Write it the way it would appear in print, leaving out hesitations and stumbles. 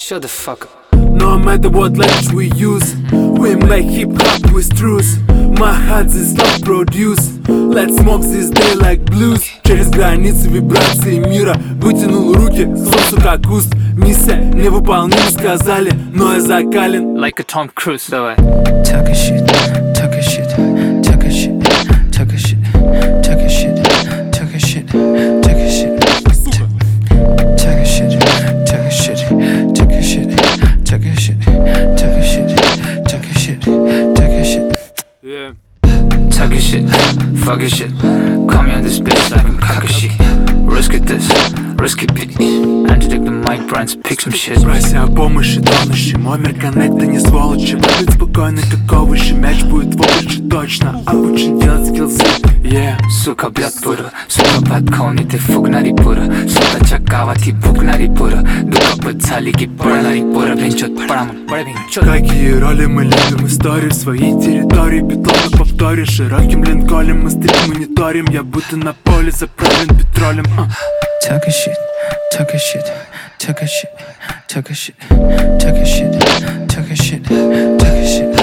Shut the fuck up. No matter what language we use, we make hip-hop with truth. My heart is not produce. Let's smoke this day like blues. Через границы вибрации мира вытянул руки к солнцу как куст. Миссия невыполнима, сказали, но я закален. Like a Tom Cruise, давай. Talk a shit, talk a shit, talk a shit, talk a shit, talk a shit, talk a shit, talk a shit, talk a shit, talk a shit, talk a shit, talk a shit, talk a shit, talk a shit, talk a shit. Yeah. Talk a shit, fuck a shit. Call me on this bitch like I'm Kakashi. Risk it this, risky beat. Антидик the mic, Brian's pick some shit. Прося о помощи тонущим, номер коннекта не сволочи. Быть спокойно как овощи, мяч будет в овощи точно. А лучше делать скиллзы, yeah. Сука, блядь, пура. Сука, подковните фугнари пура. Сука, чакавати пукнари пура. Дука пацалики пуранари пура. Венчот парам, паравенчот. Какие роли мы любим историю своей территории. Бетонно повторишь, широким линколем мы стрит мониторим. Я будто на поле заправлен петролем. Talk a shit, talk a shit, talk a shit, talk a shit, talk a shit, talk a shit, talk a shit.